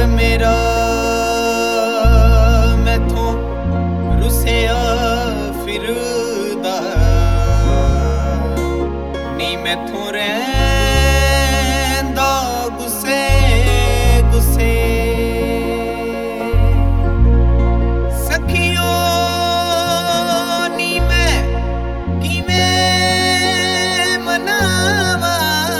मेरा मैथों रुसिया फिरदा नी मैथों रैंदा गुस्से गुस्से सखियों नी मैं किवें मनावा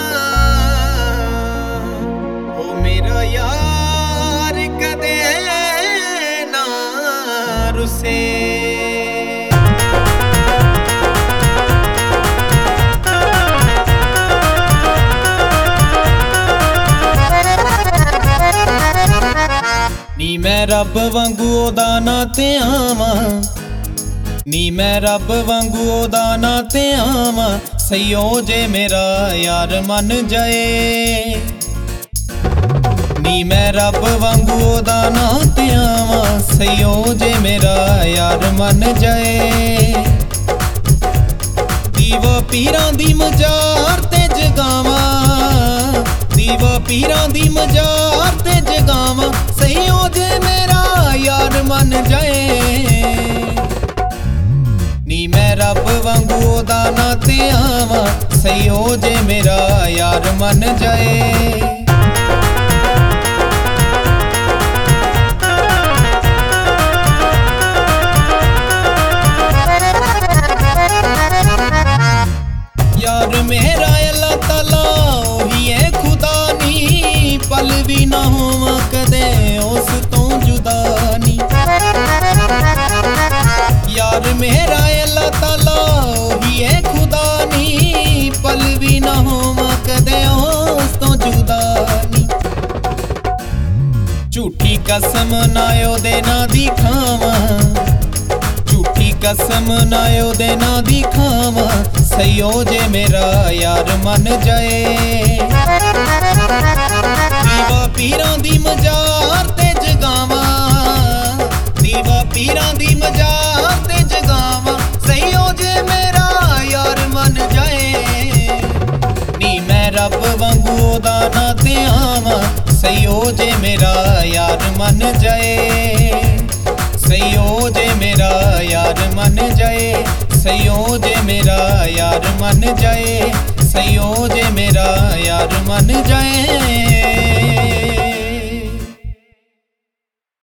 ओ मेरा यार कदे ना रुसे नी मैं रब वांगू ओदा ना ते आवां नी मैं रब वांगू ओदा ना ते आवां सईओ जे मेरा यार मन जाए नी मैं रब वांगू ओदा ना ते आवां सईओ जे मेरा यार मन जाए दीवा पीरां दी मजार ते जगावां दीवा पीरां दी मजार ते जगावां सईओ जे मेरा यार मन जाए नी मैं रब वांगू ओदा ना ते आवां सईओ जे मेरा यार मन जाए यार मेरा अल्लाह ताला ओही है खुदा नी पल भी ना होवां कदे उस तो जुदा नी यार मेरा अल्लाह ताला ओही है खुदा नी पल भी ना होवां कदे उस तो जुदा नी झूठी कसम ना ओदे ना दिखावां झूठी कसम ना ओदे ना दिखावां सईओ जे मेरा यार मन जाए दीवा पीरां दी मजार ते जगावां दीवा पीरां दी मजार ते जगावां सईओ जे मेरा यार मन जाए नी मैं रब वांगू ओदा ना ते आवां सईओ जे मेरा यार मन जाए सईओ जे मेरा यार मन जाए सईओ जे मेरा यार मन जाए सईओ जे मेरा यार मन जाए।